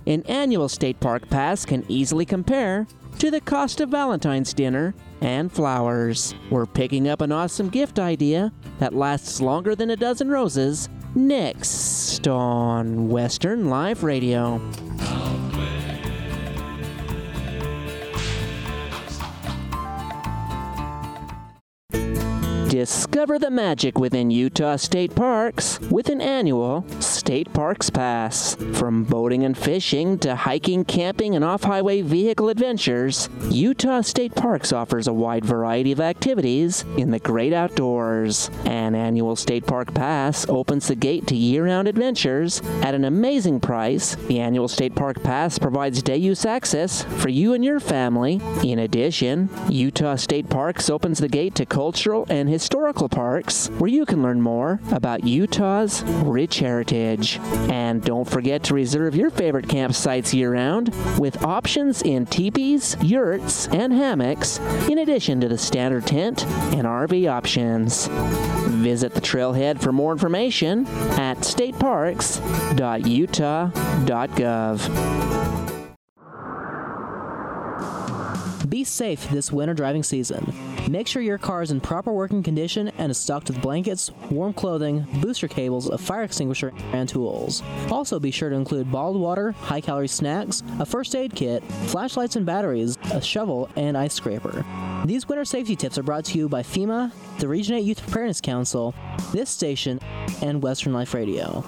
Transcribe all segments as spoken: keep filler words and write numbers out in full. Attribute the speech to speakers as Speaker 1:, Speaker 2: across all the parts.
Speaker 1: an annual state park pass can easily compare to the cost of Valentine's dinner and flowers. We're picking up an awesome gift idea that lasts longer than a dozen roses next on Western Life Radio. Discover the magic within Utah state parks with an annual State Parks Pass. From boating and fishing to hiking, camping, and off-highway vehicle adventures, Utah State Parks offers a wide variety of activities in the great outdoors. An annual State Park Pass opens the gate to year-round adventures at an amazing price. The annual State Park Pass provides day-use access for you and your family. In addition, Utah State Parks opens the gate to cultural and historical parks where you can learn more about Utah's rich heritage. And don't forget to reserve your favorite campsites year-round with options in teepees, yurts, and hammocks, in addition to the standard tent and R V options. Visit the trailhead for more information at state parks dot utah dot gov.
Speaker 2: Be safe this winter driving season. Make sure your car is in proper working condition and is stocked with blankets, warm clothing, booster cables, a fire extinguisher, and tools. Also be sure to include bottled water, high-calorie snacks, a first aid kit, flashlights and batteries, a shovel, and ice scraper. These winter safety tips are brought to you by FEMA, the Region eight Youth Preparedness Council, this station, and Western Life Radio.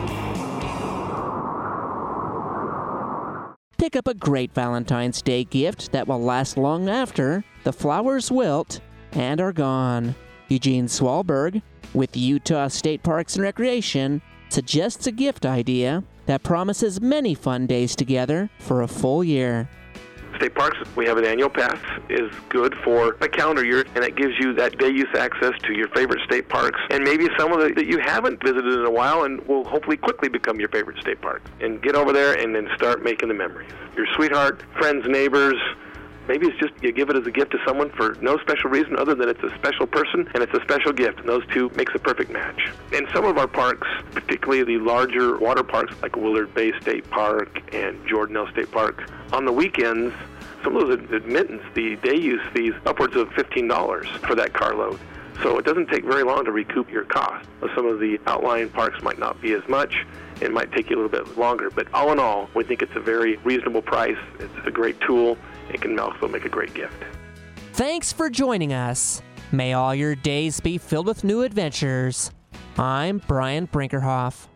Speaker 1: Pick up a great Valentine's Day gift that will last long after the flowers wilt and are gone. Eugene Swalberg with Utah State Parks and Recreation suggests a gift idea that promises many fun days together for a full year.
Speaker 3: State Parks, we have an annual pass, is good for a calendar year, and it gives you that day-use access to your favorite state parks, and maybe some of the that you haven't visited in a while and will hopefully quickly become your favorite state park. And get over there and then start making the memories. Your sweetheart, friends, neighbors, maybe it's just you give it as a gift to someone for no special reason other than it's a special person and it's a special gift, and those two makes a perfect match. In some of our parks, particularly the larger water parks like Willard Bay State Park and Jordanelle State Park, on the weekends, some of those admittance, the day use fees, upwards of fifteen dollars for that carload. So it doesn't take very long to recoup your cost. Some of the outlying parks might not be as much. It might take you a little bit longer. But all in all, we think it's a very reasonable price. It's a great tool. It can also make a great gift.
Speaker 1: Thanks for joining us. May all your days be filled with new adventures. I'm Brian Brinkerhoff.